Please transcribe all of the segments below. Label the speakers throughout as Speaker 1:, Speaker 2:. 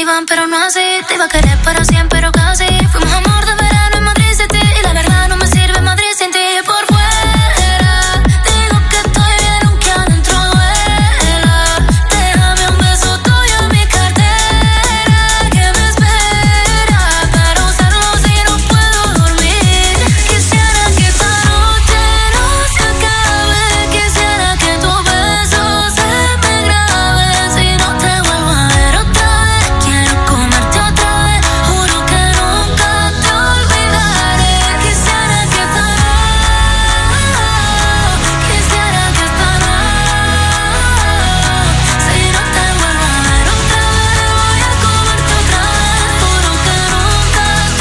Speaker 1: iban, pero no así. Te iba a querer para siempre, pero casi. Fuimos amor de verano en Madrid City. Y la verdad no me sirve Madrid sin ti. Por fuera digo que estoy bien, aunque adentro duela. Déjame un beso tuyo en mi cartera que me espera para usarlo si no puedo dormir. Quisiera que esta noche no se acabe. Quisiera que tu beso se me grabe. Si no te vuelvo a ver otra vez, quiero comerte otra vez. Juro que nunca te olvidaré. Quisiera que esta noche, quisiera que esta noche, si no te vuelvo a ver otra vez, voy a comerte otra vez. Juro que nunca te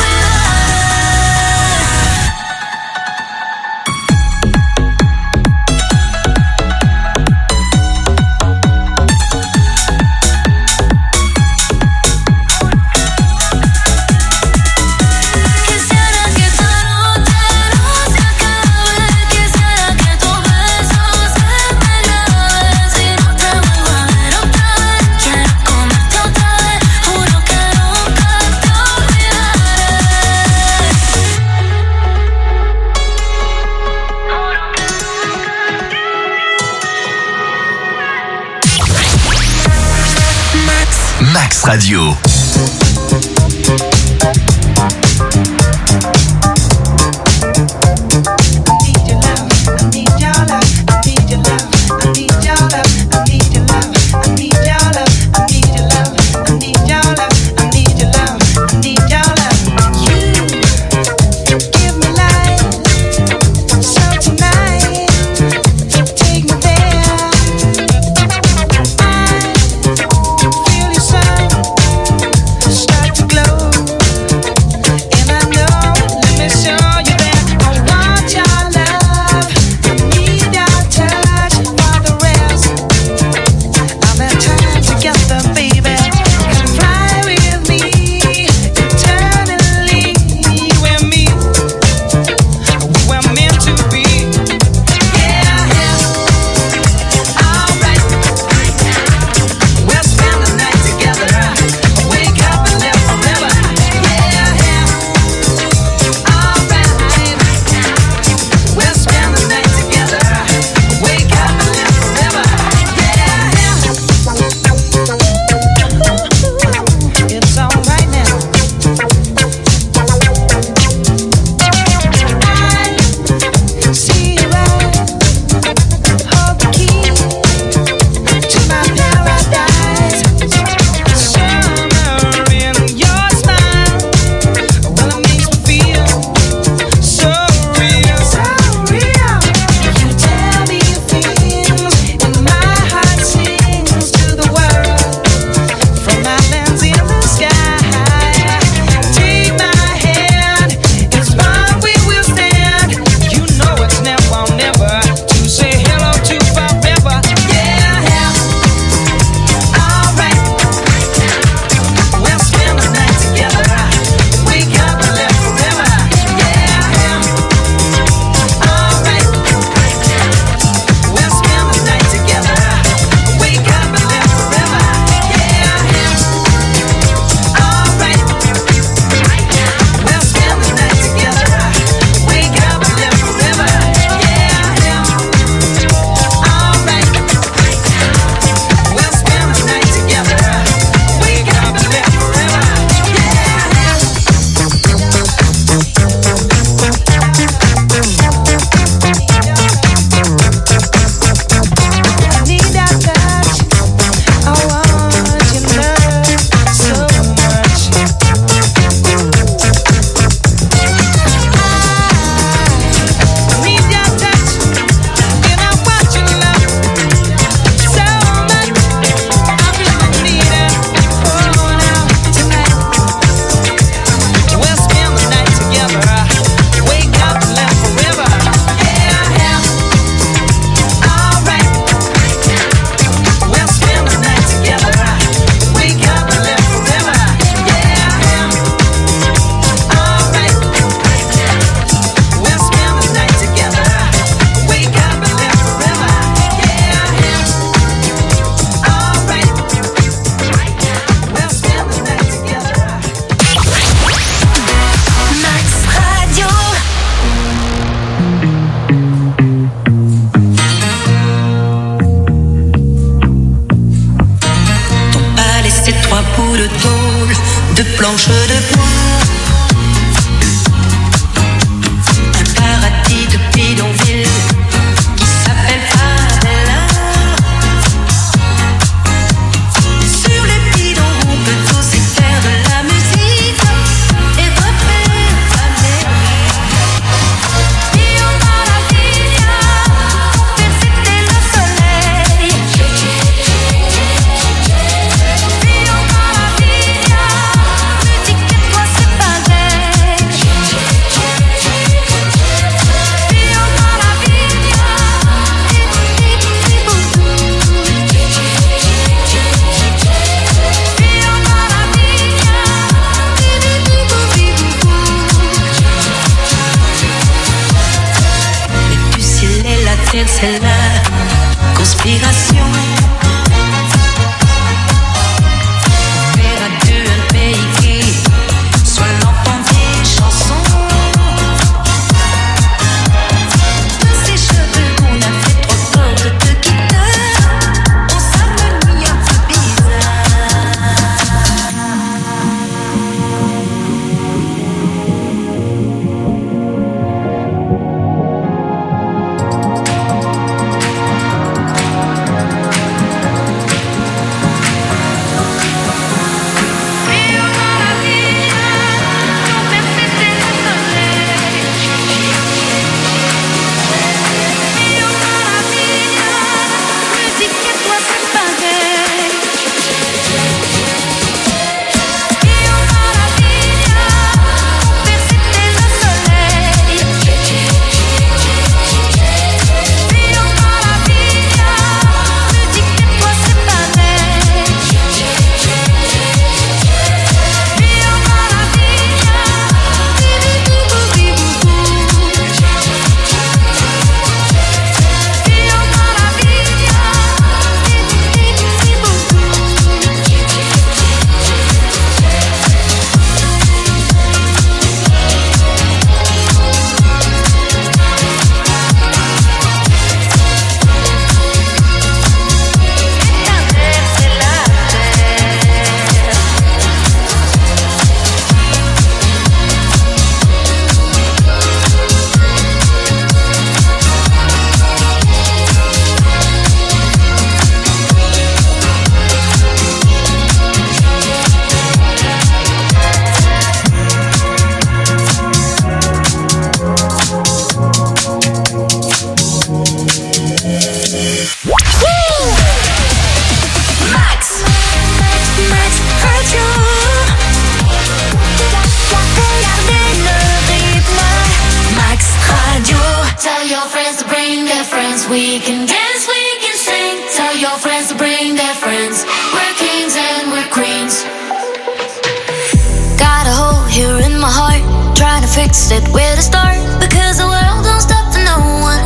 Speaker 1: Quisiera que esta noche no se acabe. Quisiera que tu beso se me grabe. Si no te vuelvo a ver otra vez, quiero comerte otra vez. Juro que nunca te olvidaré.
Speaker 2: Max Radio.
Speaker 3: Start to glow, and I
Speaker 2: planches de bois, un paradis de bidonville qui s'appelle Favela. Sur les bidons on peut aussi faire de la musique et refaire la mélodie. Io maraviglia, perfette le soleil. Io maraviglia, musique et toi c'est pareil. Io maraviglia, mais du ciel et la terre c'est la conspiration. Faire à deux un pays qui soit l'enfant des chansons. Tous ces cheveux qu'on a fait trop fort de te quitter, on s'harmonie un peu bizarre. Io maraviglia, non perfette le soleil. Io maraviglia, musique et toi c'est pareil. Io maraviglia, perfette le soleil. Io maraviglia, musique et toi c'est pareil. Io maraviglia, tell your friends to bring their friends. We can dance, we can sing. Tell your friends to bring their friends. We're kings and we're queens. Got a hole here in my heart, trying to fix it where to start. Because the world don't stop for no one.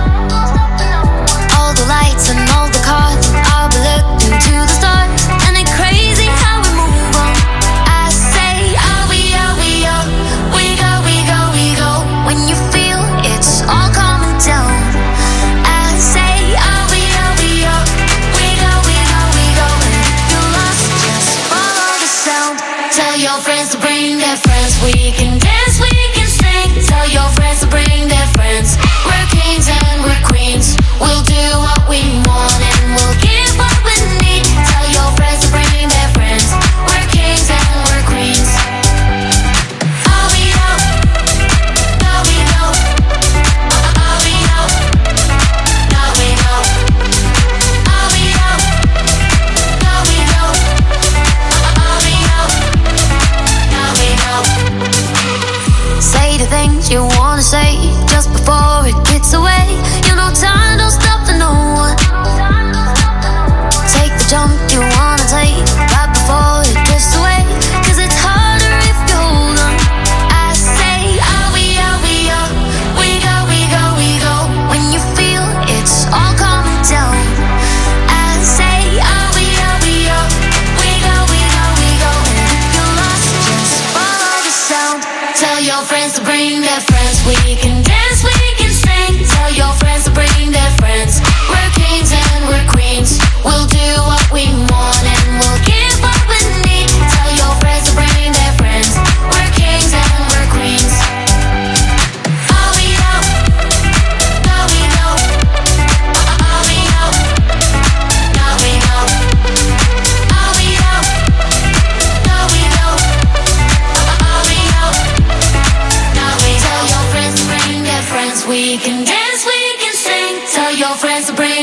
Speaker 2: All the lights and all the cars, I'll be looking to the stars. And it's crazy how we move on. I say, are we up? We go, we go, we go. When you feel it's all coming down. I say, are we up? We go, we go, we go. And if you're lost, just follow the sound. Tell your friends to bring their friends. We can dance, we can sing. Tell your friends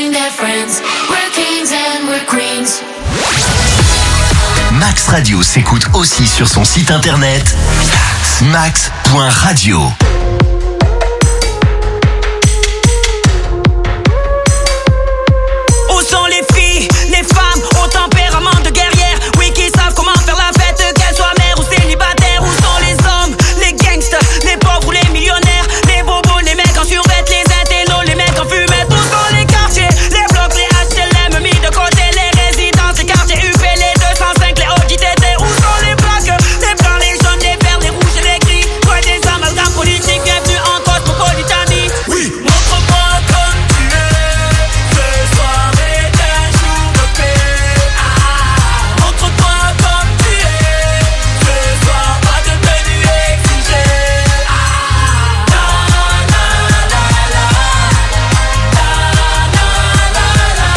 Speaker 2: bring their friends. We're kings and we're queens.
Speaker 3: Max Radio s'écoute aussi sur son site internet max.radio.
Speaker 4: Où sont les filles, les femmes au tempérament de guerrière? Oui, qui savent comment faire la fête, qu'elles soient mères ou célibataires. Où sont les hommes, les gangsters, les pauvres ou les millionnaires? Les bobos, les mecs en survêt, les intellos, les mecs en fumette. Où sont les quartiers, les blocs, les HLM mis de côté, les résidences, les quartiers UP, les 205, les OJTT. Où sont les plaques, les blancs, les jaunes, les verts, les rouges et les gris? Toi des amalgames politiques, bienvenue en cosmopolitanie. Oui, montre-moi comme tu es, ce soir est un jour de paix. Montre-toi comme tu es, ce soir pas de tenue exigée. La la la la, la la la la,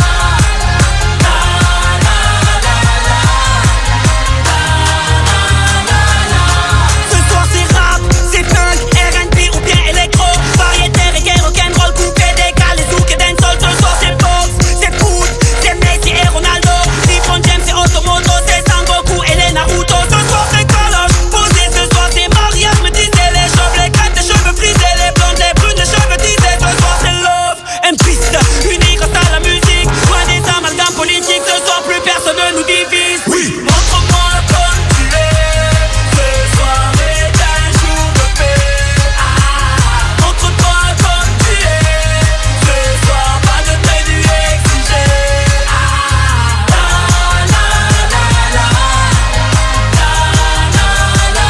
Speaker 4: ce soir c'est rap, c'est funk, R&B ou bien électro, variété, reggae, rock'n'roll, coupé, décalé, zouk et dancehall. Ce soir c'est box, c'est foot, c'est Messi et Ronaldo, LeBron James et Automoto, c'est Sangoku et les Naruto. Ce soir c'est collage, posé, ce soir c'est mariage, me disaient les chauves, les crêtes, les cheveux frisés, les blondes, les brunes, les cheveux tisés. Ce soir c'est love and peace, unis grâce à la musique, loin des amalgames politiques. Ce soir plus personne ne nous divise. Oui, montre-moi comme tu es, ce soir est un jour de paix. Montre-toi comme tu es, ce soir pas de tenue exigée. La la la la, la la la la,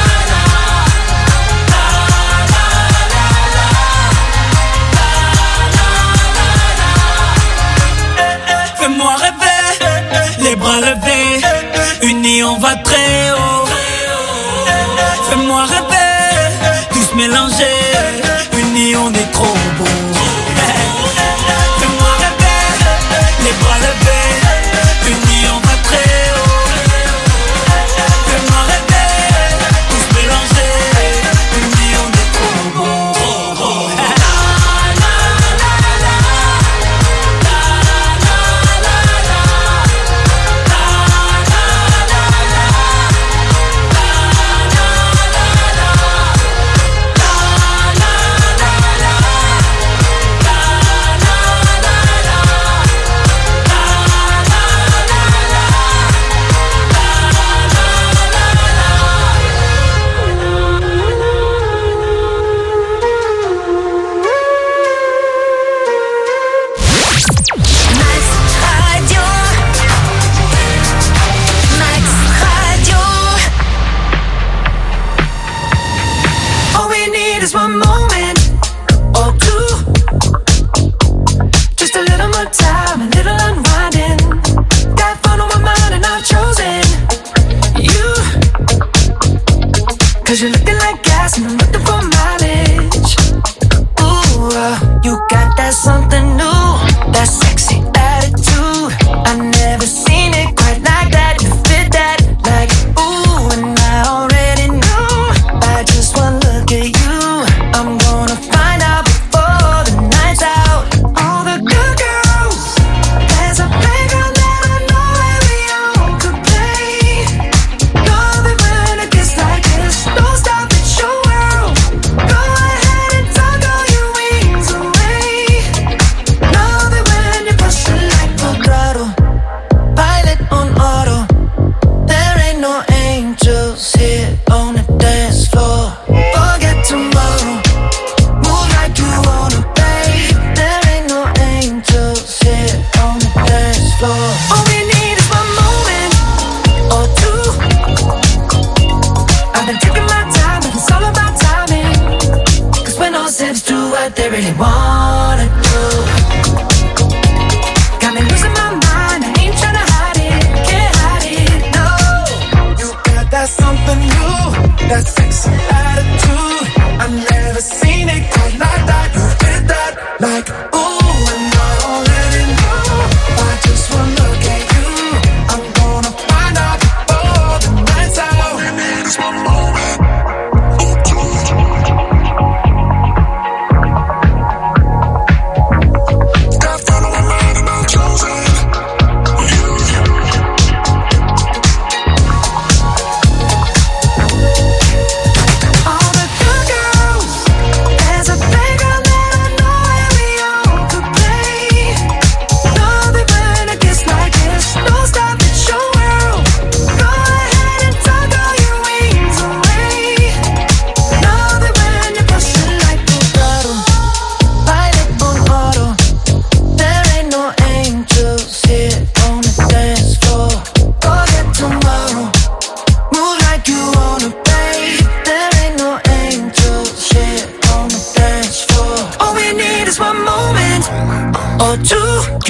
Speaker 4: fais-moi rêver, les bras levés, unis on va très haut. Fais-moi rêver, tous mélangés, unis on est trop beau. Fais-moi rêver, les bras levés, unis on va très haut. Fais-moi rêver, tous mélangés, unis on est trop beau. La la la la, la la la la, la la la la, la la la la, la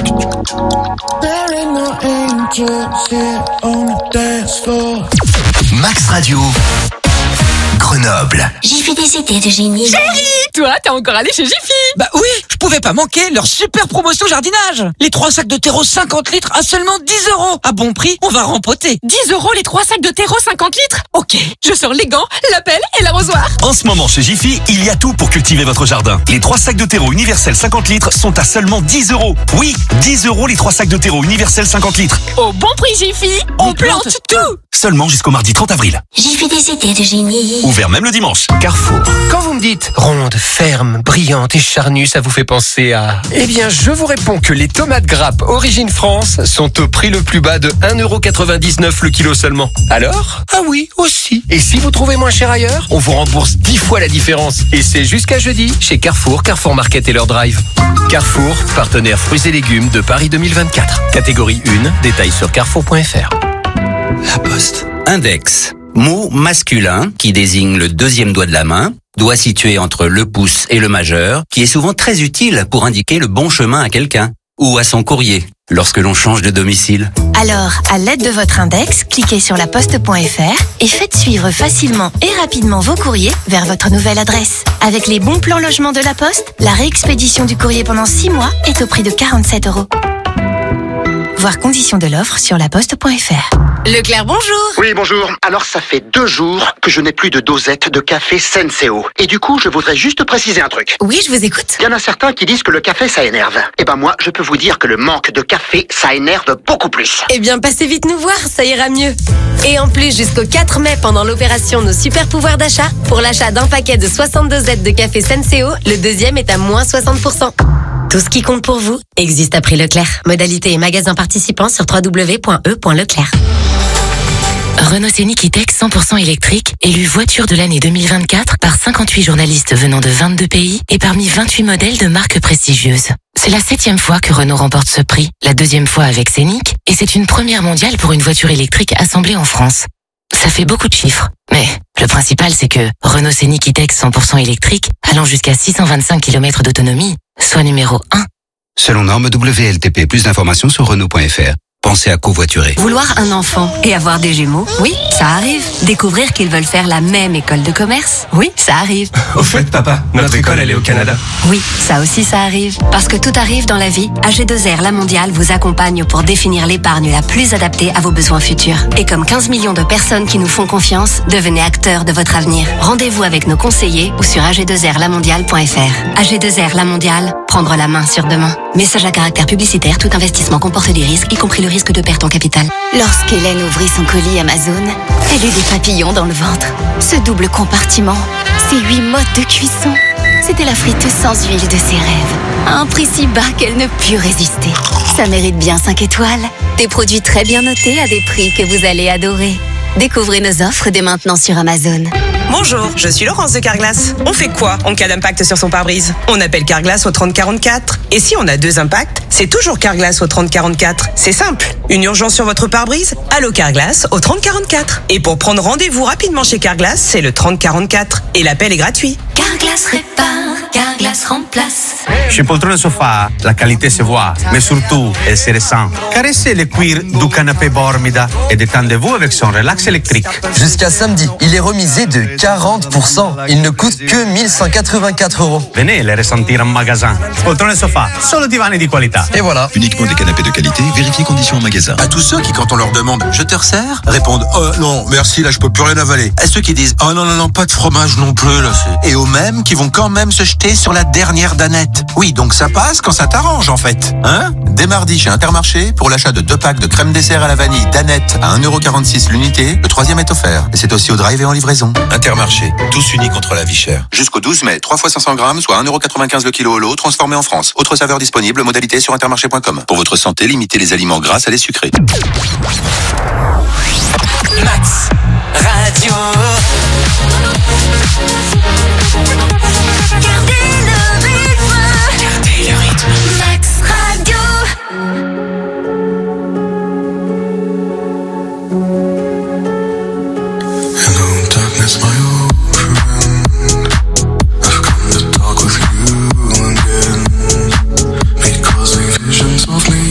Speaker 3: Max Radio, Grenoble.
Speaker 1: J'ai fait des idées de génie.
Speaker 5: Chérie, toi, t'es encore allé chez Jiffy?
Speaker 6: Bah oui, je pouvais pas manquer leur super promotion jardinage. Les 3 sacs de terreau 50 litres à seulement 10 €. À bon prix, on va rempoter.
Speaker 5: 10 € les 3 sacs de terreau 50 litres? Ok, je sors les gants, la pelle et l'arrosoir.
Speaker 3: En ce moment chez Jiffy, il y a tout pour cultiver votre jardin. Les 3 sacs de terreau universel 50 litres sont à seulement 10 €. Oui, 10 € les 3 sacs de terreau universel 50 litres.
Speaker 5: Au bon prix Jiffy, on plante tout.
Speaker 3: Seulement jusqu'au mardi 30 avril.
Speaker 1: J'ai fait des idées de génie.
Speaker 3: Ouvert même le dimanche.
Speaker 7: Carrefour. Quand vous me dites ronde, ferme, brillante et charnue, ça vous fait penser à... Eh bien, je vous réponds que les tomates grappes Origine France sont au prix le plus bas de 1,99 € le kilo seulement. Alors? Ah oui, aussi. Et si vous trouvez moins cher ailleurs, on vous rembourse 10 fois la différence. Et c'est jusqu'à jeudi chez Carrefour, Carrefour Market et leur drive. Carrefour, partenaire fruits et légumes de Paris 2024. Catégorie 1, détails sur carrefour.fr.
Speaker 3: La Poste.
Speaker 8: Index. Mot masculin qui désigne le deuxième doigt de la main, doigt situé entre le pouce et le majeur, qui est souvent très utile pour indiquer le bon chemin à quelqu'un ou à son courrier lorsque l'on change de domicile.
Speaker 2: Alors, à l'aide de votre index, cliquez sur laposte.fr et faites suivre facilement et rapidement vos courriers vers votre nouvelle adresse. Avec les bons plans logement de la Poste, la réexpédition du courrier pendant 6 mois est au prix de 47 €. Voir conditions de l'offre sur laposte.fr.
Speaker 5: Leclerc, bonjour.
Speaker 9: Oui, bonjour. Alors, ça fait 2 jours que je n'ai plus de dosette de café Senseo. Et du coup, je voudrais juste préciser un truc.
Speaker 5: Oui, je vous écoute.
Speaker 9: Il y en a certains qui disent que le café, ça énerve. Eh ben moi, je peux vous dire que le manque de café, ça énerve beaucoup plus.
Speaker 10: Eh bien, passez vite nous voir, ça ira mieux. Et en plus, jusqu'au 4 mai, pendant l'opération Nos Super Pouvoirs d'achat, pour l'achat d'un paquet de 62 Z de café Senseo, le deuxième est à moins 60%. Tout ce qui compte pour vous existe à prix Leclerc. Modalité et magasin participants sur www.e.leclerc.
Speaker 11: Renault Scénic E-Tech 100% électrique, élu voiture de l'année 2024 par 58 journalistes venant de 22 pays et parmi 28 modèles de marques prestigieuses. C'est la 7e fois que Renault remporte ce prix, la 2e fois avec Scénic, et c'est une première mondiale pour une voiture électrique assemblée en France. Ça fait beaucoup de chiffres, mais le principal c'est que Renault Scénic E-Tech 100% électrique, allant jusqu'à 625 km d'autonomie, soit numéro 1.
Speaker 8: Selon norme WLTP, plus d'informations sur Renault.fr. Pensez à covoiturer.
Speaker 10: Vouloir un enfant et avoir des jumeaux, oui, ça arrive. Découvrir qu'ils veulent faire la même école de commerce, oui, ça arrive.
Speaker 7: Au fait, papa, notre école, elle est au Canada.
Speaker 10: Oui, ça aussi ça arrive. Parce que tout arrive dans la vie, AG2R La Mondiale vous accompagne pour définir l'épargne la plus adaptée à vos besoins futurs. Et comme 15 millions de personnes qui nous font confiance, devenez acteurs de votre avenir. Rendez-vous avec nos conseillers ou sur ag2rlamondiale.fr. AG2R La Mondiale, prendre la main sur demain. Message à caractère publicitaire, tout investissement comporte des risques, y compris le risque de perte en capital.
Speaker 2: Lorsqu'Hélène ouvrit son colis Amazon, elle eut des papillons dans le ventre. Ce double compartiment, ces 8 modes de cuisson, c'était la friteuse sans huile de ses rêves. À un prix si bas qu'elle ne put résister. Ça mérite bien 5 étoiles. Des produits très bien notés à des prix que vous allez adorer. Découvrez nos offres dès maintenant sur Amazon.
Speaker 12: Bonjour, je suis Laurence de Carglass. On fait quoi en cas d'impact sur son pare-brise? On appelle Carglass au 3044. Et si on a 2 impacts, c'est toujours Carglass au 3044. C'est simple. Une urgence sur votre pare-brise? Allô Carglass au 3044. Et pour prendre rendez-vous rapidement chez Carglass, c'est le 3044. Et l'appel est gratuit.
Speaker 1: Carglass répare, Carglass remplace.
Speaker 13: Chez Poltrone Sofa, la qualité se voit, mais surtout, elle se ressent. Caressez le cuir du canapé Bormida et détendez-vous avec son relax électrique.
Speaker 14: Jusqu'à samedi, il est remisé de 40%. Il ne coûte que 1184 €.
Speaker 13: Venez le ressentir en magasin. Poltrone Sofa, solo divani di qualità.
Speaker 14: Et voilà.
Speaker 3: Uniquement des canapés de qualité, vérifiez conditions en magasin.
Speaker 15: À tous ceux qui, quand on leur demande « Je te resserre ?» répondent « Oh non, merci, là je peux plus rien avaler ». À ceux qui disent « Oh non, non, non, pas de fromage non plus, là c'est... » Et aux mêmes qui vont quand même se jeter sur la dernière danette. Oui, donc ça passe quand ça t'arrange en fait. Hein? Dès mardi chez Intermarché, pour l'achat de 2 packs de crème dessert à la vanille danette à 1,46 € l'unité, le 3e est offert. Et c'est aussi au drive et en livraison. Intermarché, tous unis contre la vie chère. Jusqu'au 12 mai, 3 fois 500 grammes, soit 1,95 € le kilo au lot, transformé en France. Autre saveur disponible, modalité sur intermarché.com. Pour votre santé, limitez les aliments gras à les sucrés.
Speaker 4: Max Radio.
Speaker 1: Gardez le rythme.
Speaker 4: Gardez le rythme.
Speaker 1: Max Radio.
Speaker 16: Hello, darkness, my old friend. I've come to talk with you again because the visions of me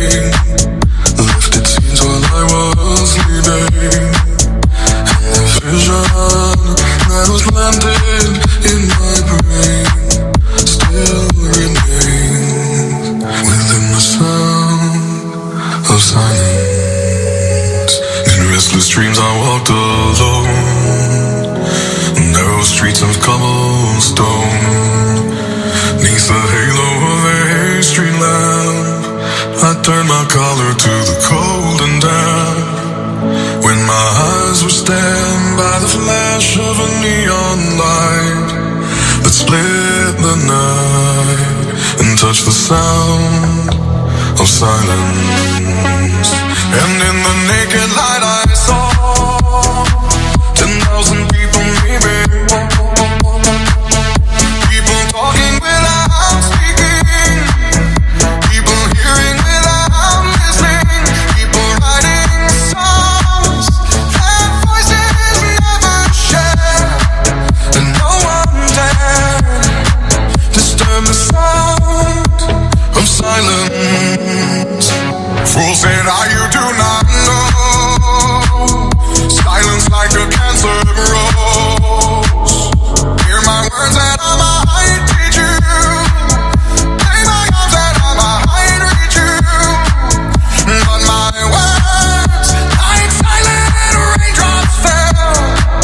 Speaker 16: dreaming. Lifted scenes while I was leaving. And the vision that was landed in my brain still remains within the sound of silence. In restless dreams I walked alone, narrow streets of cobblestone. Neath the halo of a street lamp, I turned my collar to the cold and damp. When my eyes were stabbed by the flash of a neon light that split the night and touched the sound of silence. And in the naked light I saw 10,000 people maybe. People talking without speaking. People hearing without listening. People writing songs that voices never share. And no one dared disturb the sound of silence. Fool said, you do not know. Silence like a cancer grows. Hear my words that I might teach you. Play my arms that I might reach you. But my words, like silent raindrops fell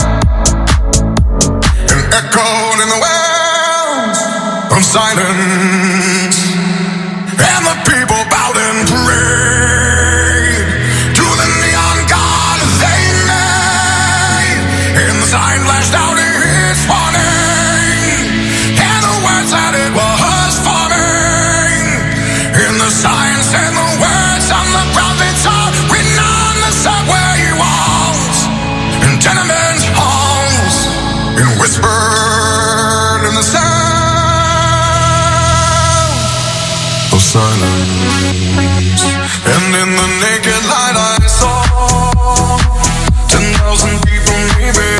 Speaker 16: and echoed in the wells of silence. And the people bowed and prayed to the neon god they made. And the sign flashed out its warning, and the words that it was forming. And the sign said the words on the prophets are written on the subway walls and tenement halls, and whispered in the sound of silence. And in the naked light I saw 10,000 people maybe.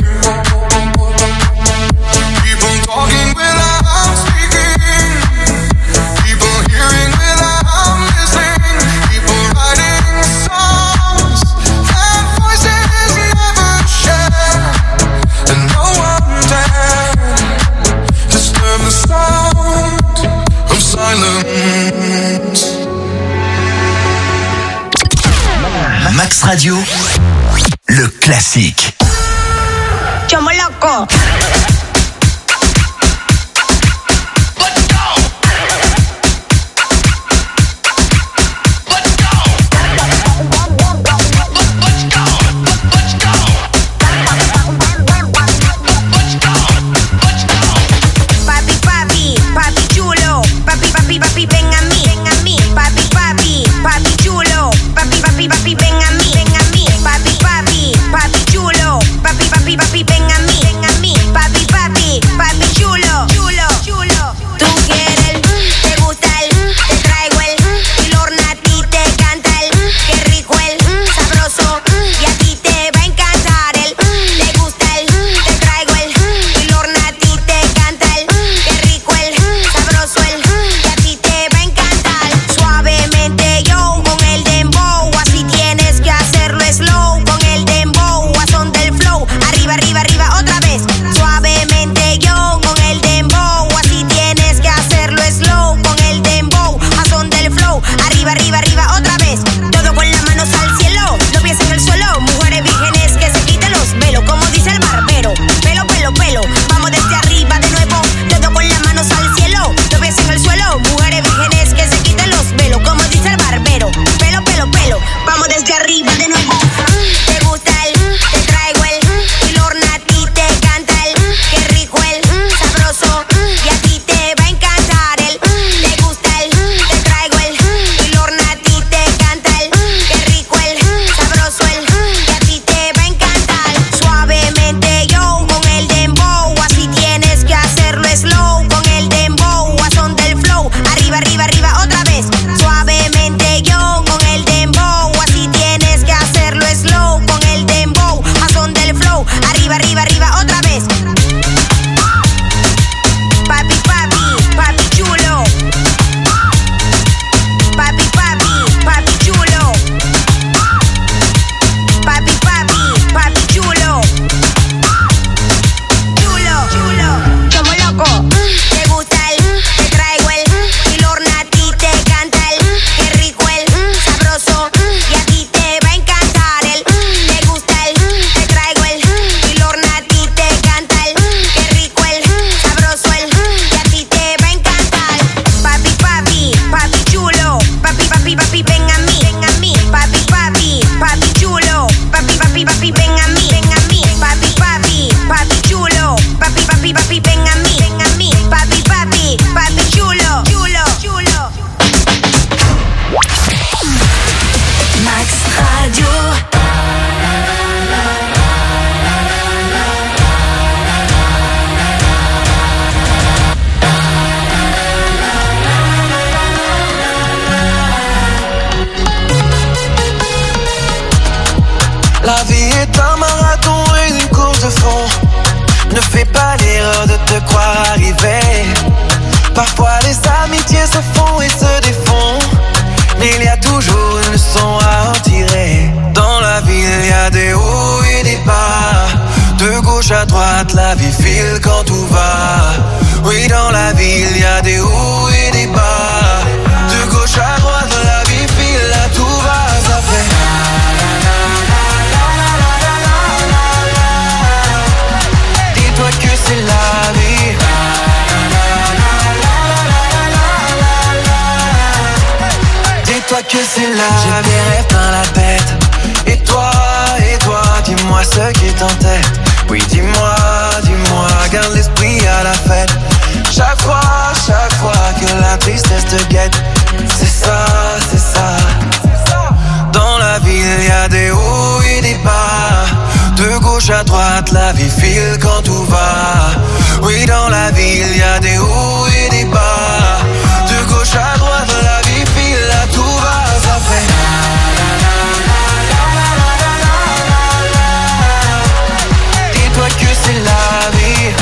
Speaker 16: People talking without speaking. People hearing without listening. People writing songs that voices never share. And no one dared disturb the sound of silence.
Speaker 3: Max Radio, le classique.
Speaker 17: Chomo loco. Papi, papi, papi chulo. Papi, papi, papi, ven a mí, ven a mí. Papi, papi, papi chulo. Papi, papi, papi, ven a mí, ven a mí. Papi, papi, papi chulo. Papi, papi, papi, ven a mí, ven a mí. Papi, papi, papi chulo, chulo, chulo. Tú quieres el, te gusta el, te traigo el, y Lorna a ti te canta el, qué rico el, sabroso, y a ti te va a encantar el, te gusta el, te traigo el, y Lorna a ti te canta el, qué rico el, sabroso el, y a ti te va a encantar. Suavemente yo con el dembow, así tienes que hacerlo slow, con el dembow, a son del flow, arriba, arriba, arriba, otra vez. Suavemente yo con el dembow, así tienes que hacerlo slow, con el dembow, a son del flow, arriba, arriba, arriba, otra vez. Todo con las manos al cielo, los pies en el suelo, mujeres vírgenes que se quiten los velos, como dice el barbero. Pelo, pelo, pelo, vamos desde arriba de nuevo. Todo con las manos al cielo, los pies en el suelo, mujeres vírgenes que se quiten los velos, como dice el barbero. Pelo, pelo, pelo, vamos desde arriba de nuevo. Te gusta el, te traigo el, y Lorna a ti te canta el, qué rico el, sabroso, y a ti te va a encantar el, te gusta el, te traigo el, y Lorna a ti te
Speaker 18: fond. Ne fais pas l'erreur de te croire arrivé. Parfois les amitiés se font et se défont, mais il y a toujours une leçon à en tirer. Dans la vie il y a des hauts et des bas. De gauche à droite la vie file quand tout va. Oui, dans la vie il y a des hauts et des bas. De gauche à droite la vie file, là tout va. Ça fait dis-toi que c'est la vie. Dis-toi que c'est la vie. J'ai des rêves dans la tête. Et toi, dis-moi ce qui est en tête. Oui, dis-moi, garde l'esprit à la fête. Chaque fois que la tristesse te guette. C'est ça. Dans la vie il y a des hauts et des bas. De gauche à droite la vie file quand tout va. Oui, dans la vie il y a des hauts et des bas. De gauche à droite la vie file, là tout va. Ça fait dis-toi que c'est la vie.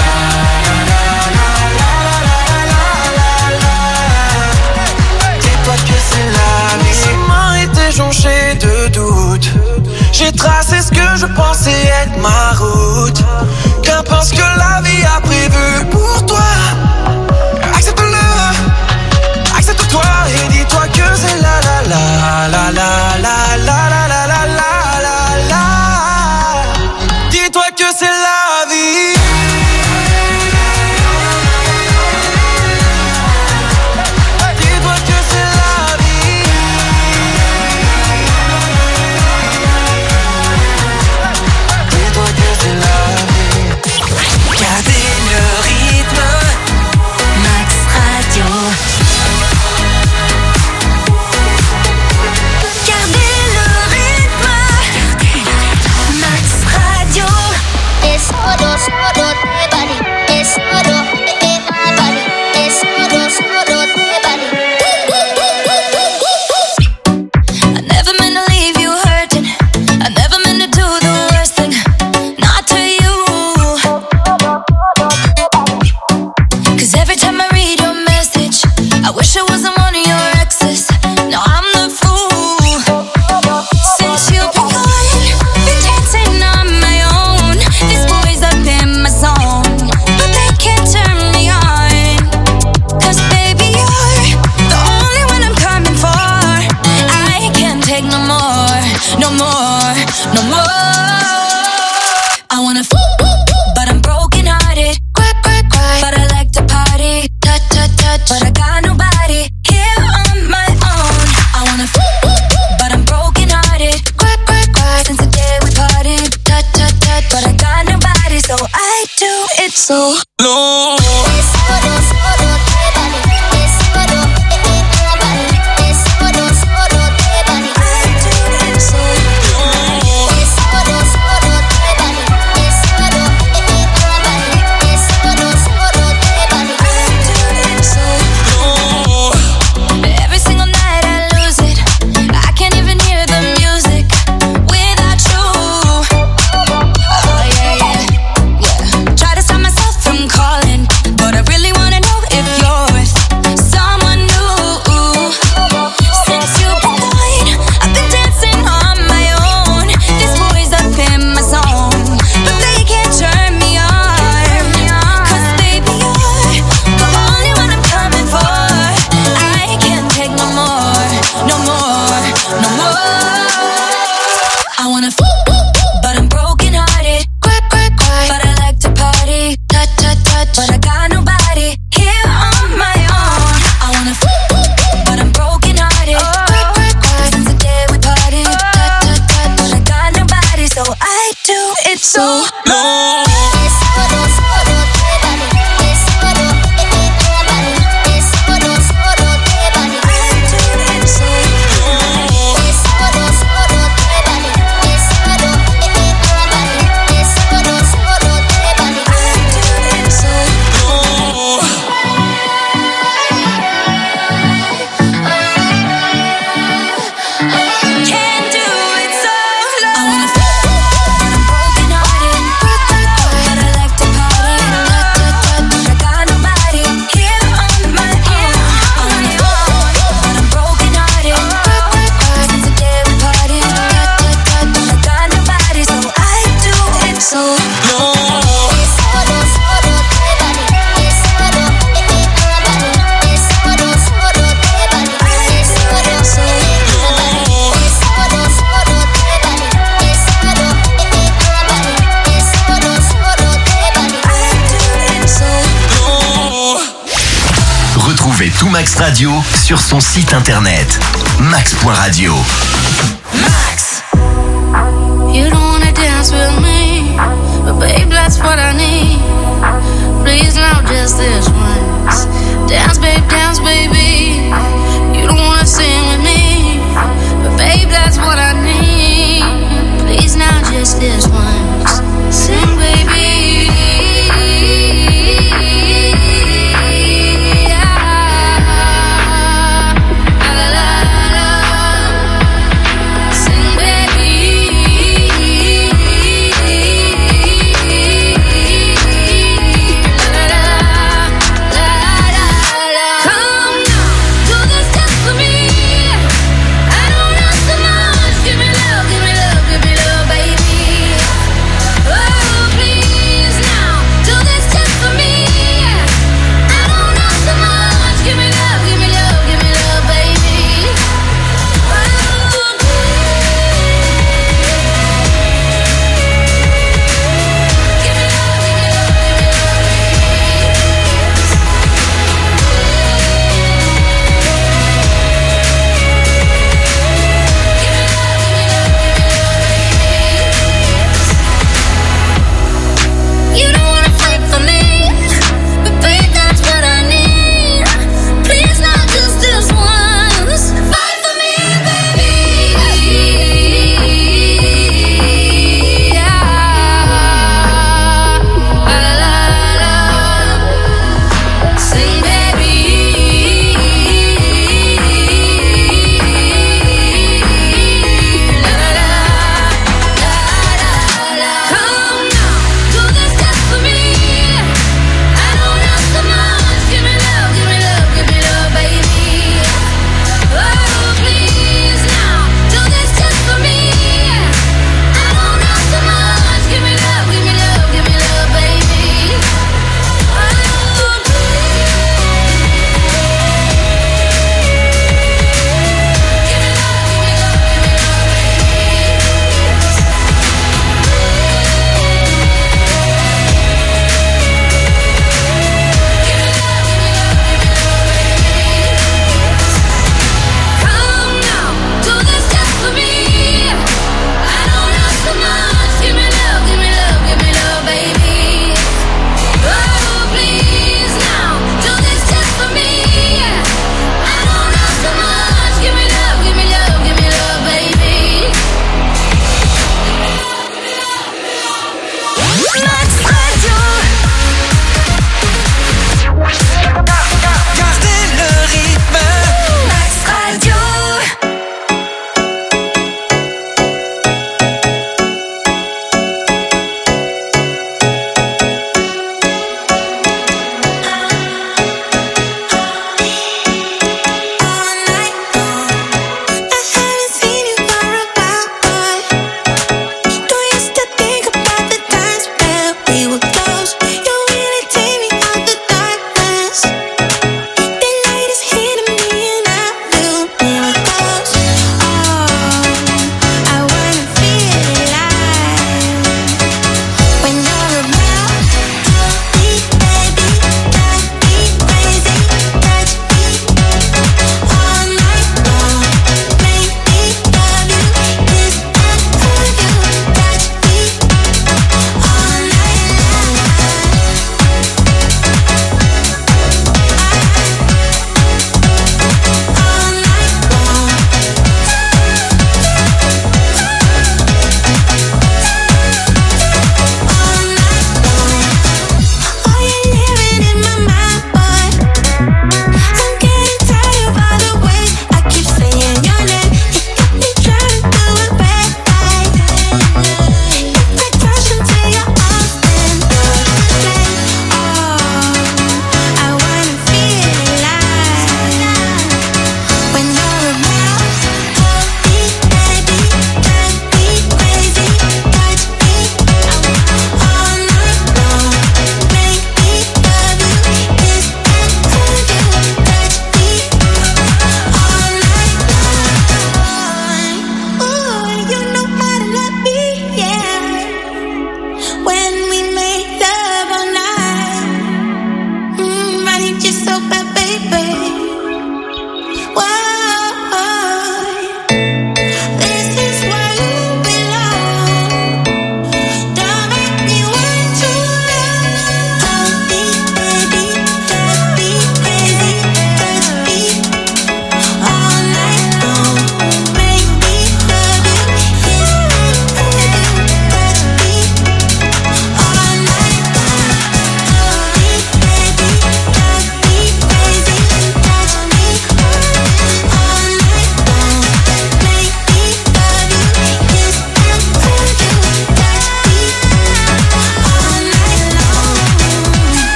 Speaker 18: Dis-toi que c'est la vie. Mon chemin était jonché de doutes. J'ai tracé ce que je pensais être ma route. Qu'importe ce que la vie a prévu pour toi. Accepte-le, accepte-toi et dis-toi que c'est la. Dis-toi que c'est la vie. Dis-toi que c'est la vie. Dis-toi que c'est la vie.
Speaker 2: Gardez le rythme. Max Radio. Gardez le rythme. Max Radio. Es oro de body. Es oro de body. Es oro de body. I never meant to leave you hurting. I never meant to do the worst thing. Not to you. 'Cause every time I read your message, I wish I wasn't one of your exes. No, I'm the fool. Since you've been gone, been dancing on my own. These boys up in my zone, but they can't turn me on. 'Cause baby, you're the only one I'm coming for. I can't take no more, no more, no more. I wanna but I'm broken hearted. But I like to party, touch, but I got nobody here on my own. I wanna but I'm broken hearted. Since the day we parted, touch, but I got nobody, so I do it so low. Every single night I lose it. I can't even hear the music without you. Oh yeah. Try to stop myself from calling.
Speaker 3: Max Radio sur son site internet. Max.radio.
Speaker 1: Max. You don't wanna dance with me, but babe, that's what I need. Please now, just this once. Dance, baby. You don't wanna sing with me, but babe, that's what I need. Please now, just this once. Sing, baby.
Speaker 2: Come now, do this dance for me.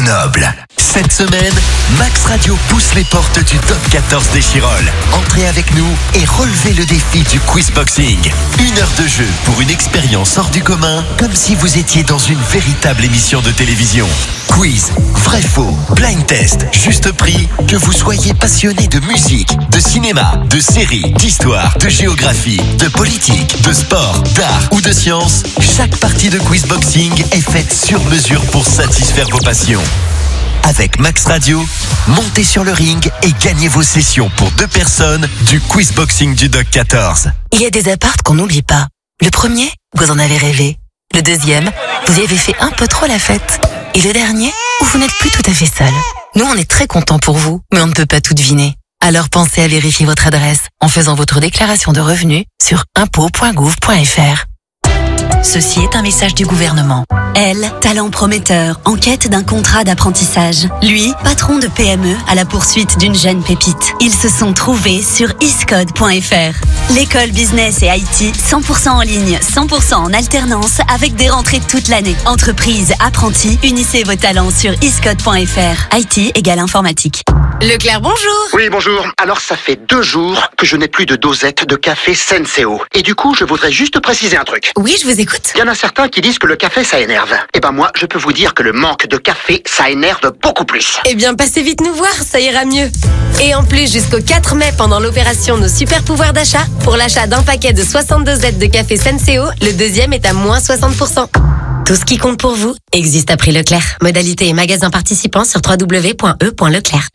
Speaker 19: noble. Cette semaine, Max Radio pousse les portes du Top 14 des Chirolles. Entrez avec nous et relevez le défi du quiz boxing. 1 heure de jeu pour une expérience hors du commun, comme si vous étiez dans une véritable émission de télévision. Quiz, vrai faux, blind test, juste prix, que vous soyez passionné de musique, de cinéma, de séries, d'histoire, de géographie, de politique, de sport, d'art ou de science, chaque partie de quiz boxing est faite sur mesure pour satisfaire vos passions. Avec Max Radio, montez sur le ring et gagnez vos sessions pour 2 personnes du quiz boxing du Doc 14.
Speaker 11: Il y a des apparts qu'on n'oublie pas. Le premier, vous en avez rêvé. Le deuxième, vous y avez fait un peu trop la fête. Et le dernier, où vous n'êtes plus tout à fait seul. Nous, on est très contents pour vous, mais on ne peut pas tout deviner. Alors pensez à vérifier votre adresse en faisant votre déclaration de revenus sur impôts.gouv.fr.
Speaker 10: Ceci est un message du gouvernement. Elle, talent prometteur, en quête d'un contrat d'apprentissage. Lui, patron de PME à la poursuite d'une jeune pépite. Ils se sont trouvés sur iscode.fr. L'école business et IT, 100% en ligne, 100% en alternance, avec des rentrées toute l'année. Entreprise, apprentis, unissez vos talents sur iscode.fr. IT égale informatique.
Speaker 5: Leclerc, bonjour.
Speaker 9: Oui, bonjour. Alors, ça fait 2 jours que je n'ai plus de dosette de café Senseo. Et du coup, je voudrais juste préciser un truc.
Speaker 5: Oui, je vous écoute.
Speaker 9: Il y en a certains qui disent que le café, ça énerve. Eh ben moi, je peux vous dire que le manque de café, ça énerve beaucoup plus.
Speaker 20: Eh bien, passez vite nous voir, ça ira mieux. Et en plus, jusqu'au 4 mai, pendant l'opération Nos Super Pouvoirs d'achat, pour l'achat d'un paquet de 62 dosettes de café Senseo, le deuxième est à moins 60%. Tout ce qui compte pour vous existe à prix Leclerc. Modalité et magasin participants sur www.e.leclerc.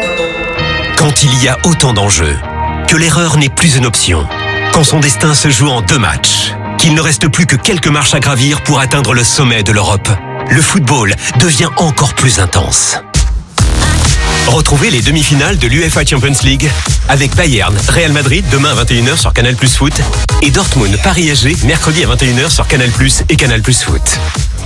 Speaker 7: Quand il y a autant d'enjeux, que l'erreur n'est plus une option, quand son destin se joue en 2 matchs, qu'il ne reste plus que quelques marches à gravir pour atteindre le sommet de l'Europe, le football devient encore plus intense. Retrouvez les demi-finales de l'UEFA Champions League avec Bayern, Real Madrid demain à 21h sur Canal+ Foot et Dortmund, Paris SG mercredi à 21h sur Canal+ et Canal+ Foot.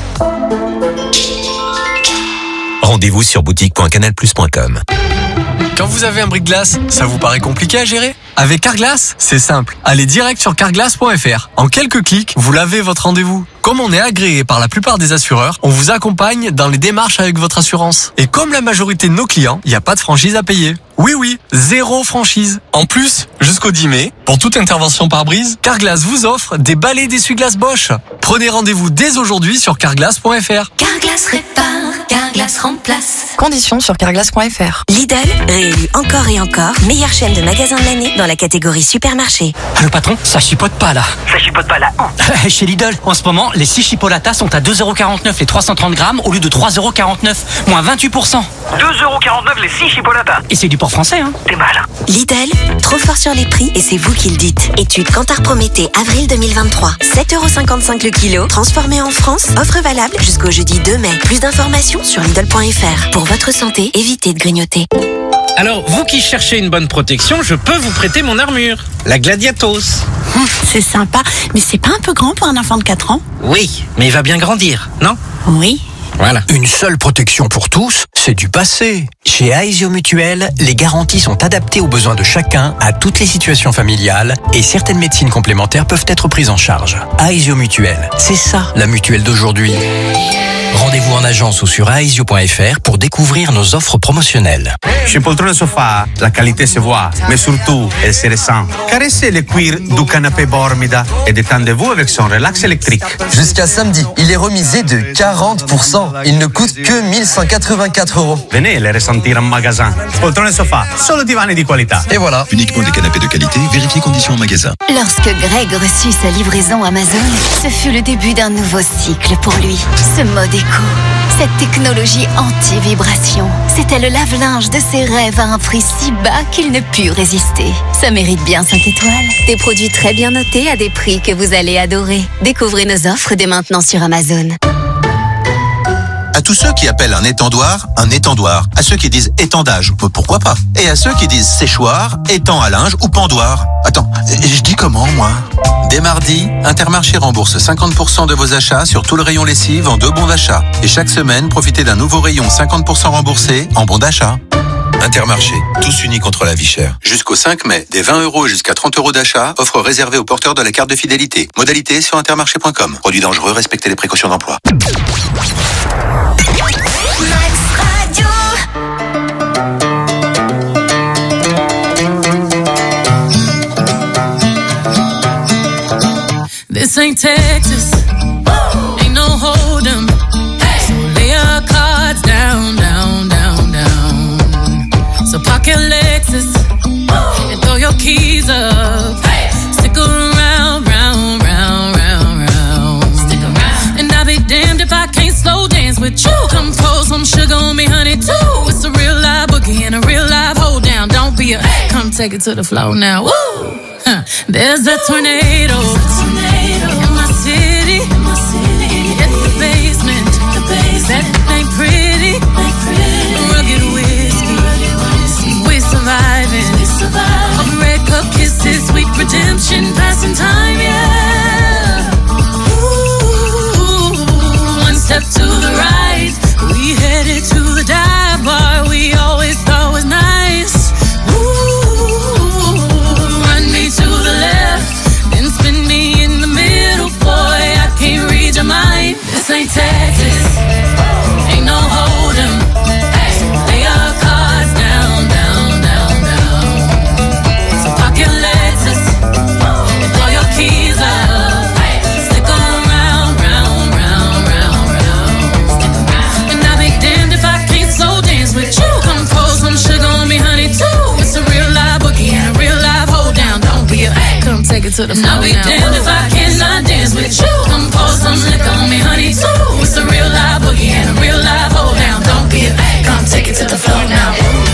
Speaker 7: Rendez-vous sur boutique.canalplus.com.
Speaker 21: Quand vous avez un bris-de-glace, ça vous paraît compliqué à gérer ? Avec Carglass, c'est simple. Allez direct sur carglass.fr. En quelques clics, vous lavez votre rendez-vous. Comme on est agréé par la plupart des assureurs, on vous accompagne dans les démarches avec votre assurance. Et comme la majorité de nos clients, il n'y a pas de franchise à payer. Oui, 0 franchise. En plus, jusqu'au 10 mai, pour toute intervention par brise, Carglass vous offre des balais d'essuie-glace Bosch. Prenez rendez-vous dès aujourd'hui sur carglass.fr.
Speaker 10: Carglass répare, Carglass remplace.
Speaker 5: Conditions sur carglass.fr.
Speaker 10: Lidl, réélu encore et encore, meilleure chaîne de magasins de l'année dans la catégorie supermarché.
Speaker 6: Le patron, ça chipote pas là.
Speaker 22: Ça chipote pas là.
Speaker 6: Chez Lidl, en ce moment, les 6 chipolatas sont à 2,49€ les 330 grammes au lieu de 3,49€, moins 28%.
Speaker 22: 2,49€ les 6 chipolatas.
Speaker 6: Et c'est du port français, hein.
Speaker 22: T'es mal.
Speaker 10: Lidl, trop fort sur les prix et c'est vous qui le dites. Étude Kantar Prométhée, avril 2023. 7,55€ le kilo, transformé en France. Offre valable jusqu'au jeudi 2 mai. Plus d'informations sur Lidl.fr. Pour votre santé, évitez de grignoter.
Speaker 23: Alors, vous qui cherchez une bonne protection, je peux vous prêter mon armure. La Gladiatos.
Speaker 5: C'est sympa, mais c'est pas un peu grand pour un enfant de 4 ans ?
Speaker 23: Oui, mais il va bien grandir, non ?
Speaker 5: Oui.
Speaker 23: Voilà.
Speaker 24: Une seule protection pour tous, c'est du passé. Chez Aesio Mutuel, les garanties sont adaptées aux besoins de chacun, à toutes les situations familiales, et certaines médecines complémentaires peuvent être prises en charge. Aesio Mutuel, c'est ça la mutuelle d'aujourd'hui. Rendez-vous en agence ou sur aesio.fr pour découvrir nos offres promotionnelles.
Speaker 13: Chez Poltrone Sofa, la qualité se voit, mais surtout, elle se ressent. Caressez le cuir du canapé Bormida et détendez-vous avec son relax électrique.
Speaker 14: Jusqu'à samedi, il est remisé de 40%. Il ne coûte que 1184€.
Speaker 13: Venez les ressentir en magasin. Poltrone Sofa, solo divani di qualità.
Speaker 14: Et voilà.
Speaker 3: Uniquement des canapés de qualité, vérifiez conditions en magasin.
Speaker 10: Lorsque Greg reçut sa livraison Amazon, ce fut le début d'un nouveau cycle pour lui. Ce mode éco, cette technologie anti-vibration, c'était le lave-linge de ses rêves à un prix si bas qu'il ne put résister. Ça mérite bien 5 étoiles. Des produits très bien notés à des prix que vous allez adorer. Découvrez nos offres dès maintenant sur Amazon.
Speaker 15: À tous ceux qui appellent un étendoir, à ceux qui disent étendage, pourquoi pas, et à ceux qui disent séchoir, étang à linge ou pendoir. Attends, je dis comment, moi ? Dès mardi, Intermarché rembourse 50% de vos achats sur tout le rayon lessive en 2 bons d'achat. Et chaque semaine, profitez d'un nouveau rayon 50% remboursé en bons d'achat. Intermarché, tous unis contre la vie chère. Jusqu'au 5 mai, des 20€ jusqu'à 30€ d'achat, offre réservée aux porteurs de la carte de fidélité. Modalité sur intermarché.com. Produit dangereux, respectez les précautions d'emploi.
Speaker 1: Max
Speaker 4: ain't Texas. Ain't no hold 'em. So lay your cards down, down, down, down. So park your Lexus and throw your keys up. Stick around, round, round, round, round. Stick around. And I'll be damned if I can't slow dance with you. Come pour some sugar on me, honey, too. It's a real live boogie and a real live hold down. Don't be a come take it to the floor now. Woo! There's a tornado in my city. In the basement. That ain't pretty. Rugged whiskey. We surviving. Of red cup kisses, sweet redemption, passing time, yeah. Ooh, one step to the right, we headed to the dive bar we always thought was nice. Ooh, run me to the left, then spin me in the middle, boy, I can't read your mind. This ain't Texas, ain't no hold 'em. Lay your cards down, down, down, down. So park your Lexus and throw your keys up. Stick around, round, round, round, round. And I'll be damned if I can't slow dance with you. Come pour some sugar on me, honey, too. It's a real live boogie and a real live hold down. Don't be a come take it to the floor. I'll be damned if I cannot dance with you. Come pour some liquor on me, honey, too. It's a real live boogie and a real live hold down. Don't be a come take it to the floor now.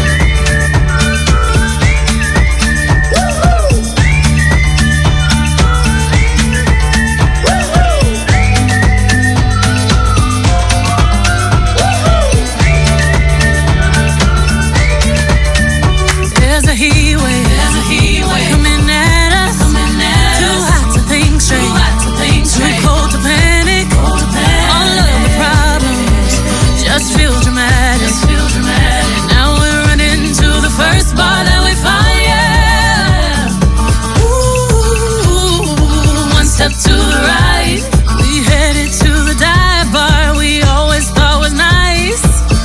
Speaker 4: There's a heat wave coming at us. Too hot to think straight, too cold to panic. All of the problems just feel dramatic. Now we're running to the first bar that we find, yeah. Ooh, one step to the right, we headed to the dive bar we always thought was nice.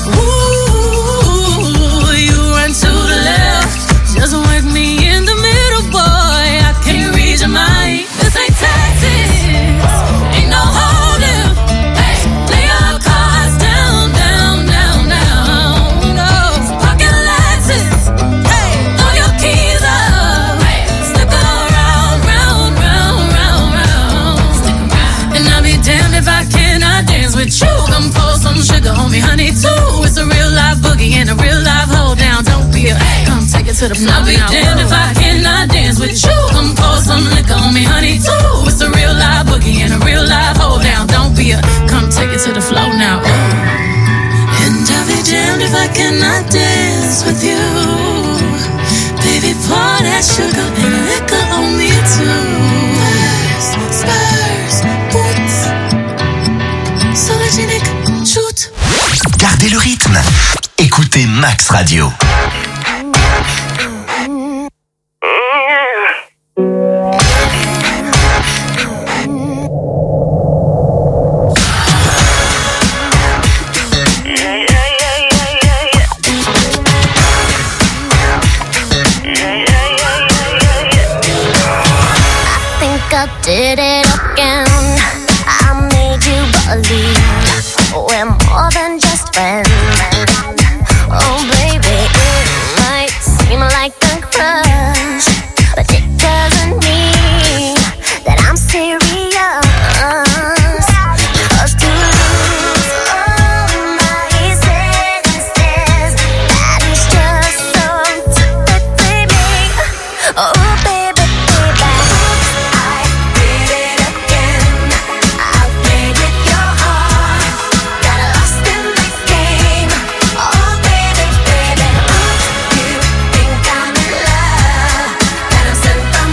Speaker 4: Ooh, you run to the left, just work me in the middle, boy, I can't read your mind. This ain't Texas, ain't no hold'em. Lay your cards down, down, down, down. No, pocket Lexus, throw your keys up. Stick around, round, round, round, round. And I'll be damned if I cannot dance with you. Come pour some sugar on me, honey, too. It's a real live boogie and a real live hold down. Don't be a come take it to the floor. I'll be damned if I cannot dance with you. Come pour some liquor on me, honey, too. It's a real live boogie and a real live hold down. Don't be a come take it to the floor now. And I'll be damned if I cannot dance with you. Baby, pour that sugar and liquor on me too. Spurs, boots, Sologenic, shoot.
Speaker 19: Gardez le rythme. Écoutez Max Radio.
Speaker 2: I did it again. I made you believe we're more than just friends. Oh baby, it might seem like a crush, but it doesn't mean that I'm serious. 'Cause to lose all my senses, that is just so typically me. Oh baby, baby, I did it again. I played with your heart, got lost in the game. Oh baby, baby, you think I'm in love, that I'm sent from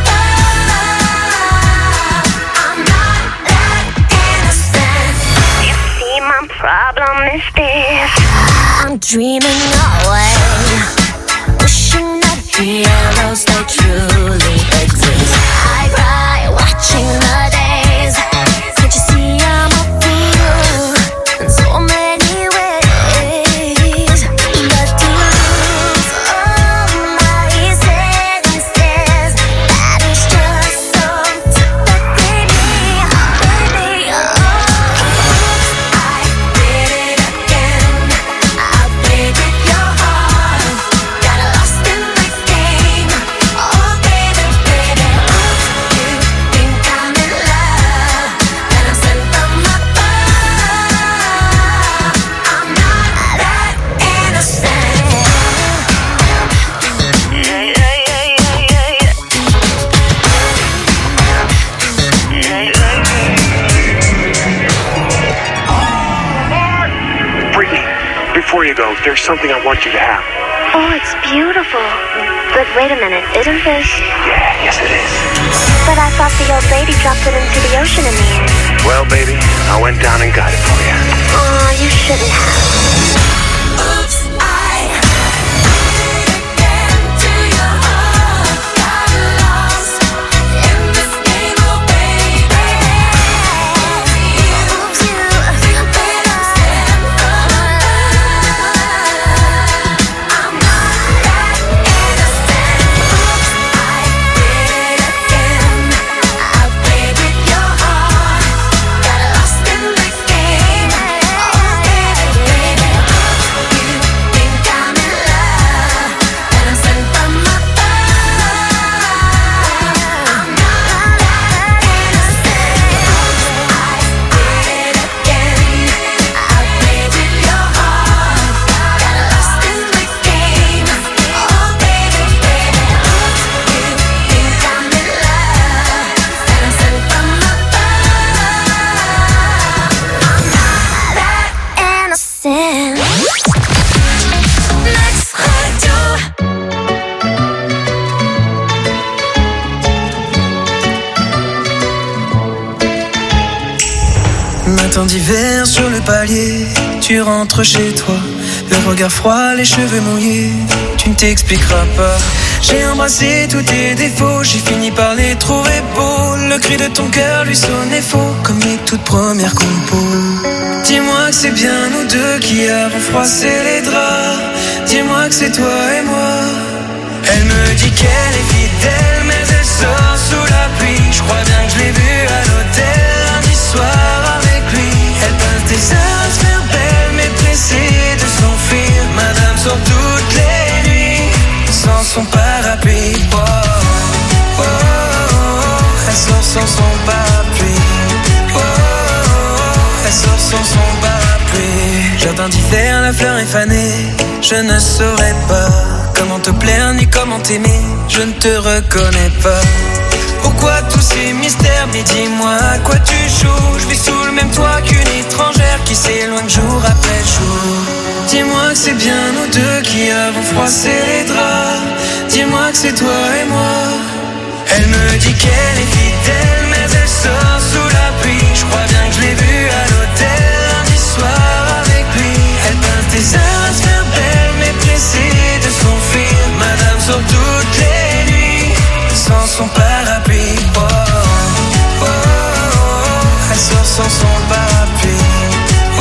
Speaker 2: above. I'm not that innocent. You see, my problem is this: I'm dreaming away, wishing that heroes they truly exist. I cry watching the days. Can't you see I'm a fool in so many ways? But to lose all my senses, that is just so typically me.
Speaker 8: you go. There's something I want you to have.
Speaker 2: Oh, it's beautiful. But wait a minute, isn't this?
Speaker 8: Yeah, yes it is.
Speaker 2: But I thought the old lady dropped it into the ocean in the end.
Speaker 8: Well, baby, I went down and got it for you.
Speaker 2: Oh, you shouldn't have. Oops,
Speaker 18: Matin d'hiver sur le palier, tu rentres chez toi, le regard froid, les cheveux mouillés, tu ne t'expliqueras pas. J'ai embrassé tous tes défauts, j'ai fini par les trouver beaux. Le cri de ton cœur lui sonnait faux, comme les toutes premières compos. Dis-moi que c'est bien nous deux qui avons froissé les draps. Dis-moi que c'est toi et moi. Elle me dit qu'elle est fidèle, mais elle sort sous la pluie. Je crois bien que je l'ai vue à l'hôtel lundi soir avec lui. Elle passe des heures à se faire belle, mais pressée de s'enfuir. Madame sort toutes les nuits sans son parapluie. Oh, oh, oh, oh. Elle sort sans son parapluie. Oh, oh, oh. Elle sort sans son parapluie. Jardin d'hiver, la fleur est fanée. Je ne saurais pas comment te plaire ni comment t'aimer. Je ne te reconnais pas. Pourquoi tous ces mystères? Mais dis-moi à quoi tu joues. Je vis sous le même toit qu'une étrangère qui s'éloigne jour après jour. Dis-moi que c'est bien nous deux qui avons froissé les draps. Dis-moi que c'est toi et moi. Elle me dit qu'elle est fidèle, mais elle sort sous la pluie. Je crois bien que je l'ai vue à l'hôtel lundi soir avec lui. Elle passe des heures à se faire belle, mais pressée de s'enfuir. Madame sort toutes les nuits sans son parapluie. Oh, oh, oh, oh. Elle sort sans son parapluie. Oh, oh,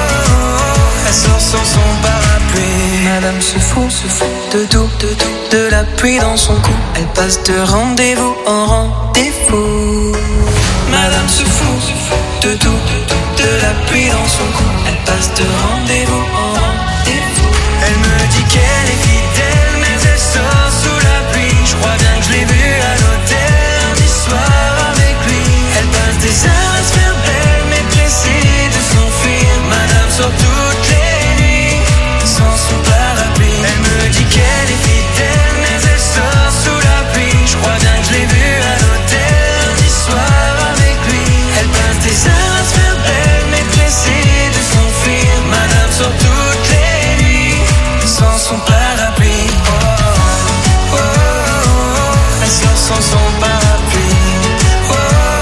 Speaker 18: oh. Elle sort sans son parapluie. Madame se fout de tout, de la pluie dans son cou. Elle passe de rendez-vous en rendez-vous. Madame se fout de tout, de la pluie dans son cou. Elle passe de rendez-vous en rendez-vous. Elle me dit qu'elle est fidèle, mais elle sort sous la pluie. Je crois bien que je l'ai vue à l'hôtel lundi soir avec lui. Elle passe des heures à se faire belle, mais pressée de s'enfuir. Madame sort toutes les nuits sans son parapluie. Elle me dit qu'elle est fidèle, mais elle sort sous la pluie. Je crois bien que je l'ai vue à l'hôtel lundi soir avec lui. Elle passe des heures à se faire belle, mais pressée de s'enfuir. Madame sort toutes les nuits sans son parapluie. Oh, oh, oh, oh. Elle sort sans son parapluie. Oh, oh,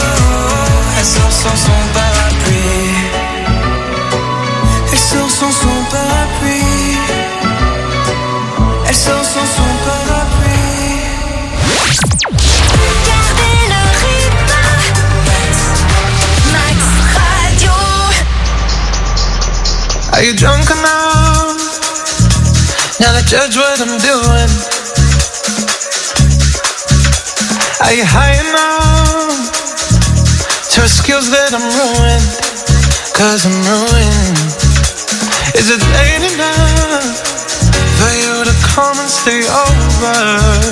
Speaker 18: oh. Elle sort sans son parapluie. Elle sort sans son parapluie. Elle sort sans son parapluie.
Speaker 2: Gardez le rythme. Max Radio.
Speaker 18: Are you drunk enough now to judge what I'm doing? Are you high enough to excuse that I'm ruined? Cause I'm ruined. Is it late enough for you to come and stay over?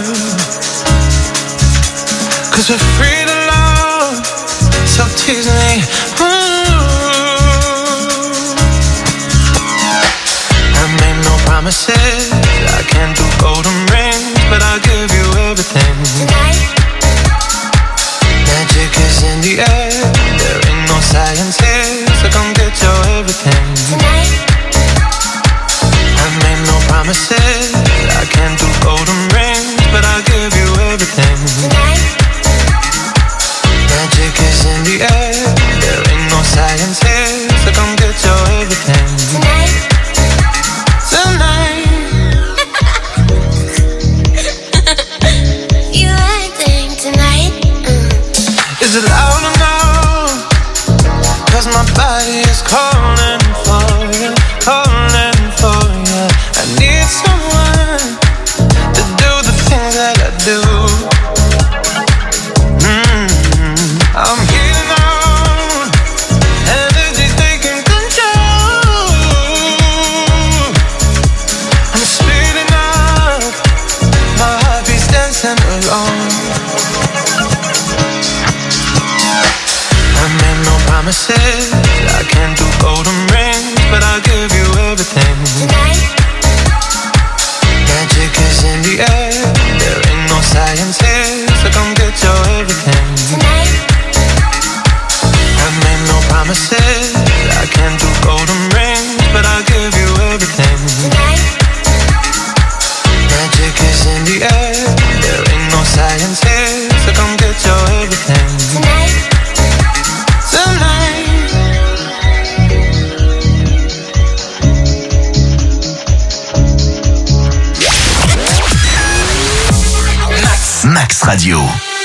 Speaker 18: Cause we're free to love, so tease me. I made no promises, I can't do golden rings, but I'll give you everything. Tonight. Magic is in the air, there ain't no science here, so come get your everything. Tonight. science here, so come get your everything. Tonight. I made no promises, I can't do golden rings, but I'll give you everything. Tonight. Magic is in the air, there ain't no science here, so come get your everything. Tonight. Tonight.
Speaker 19: Max Radio.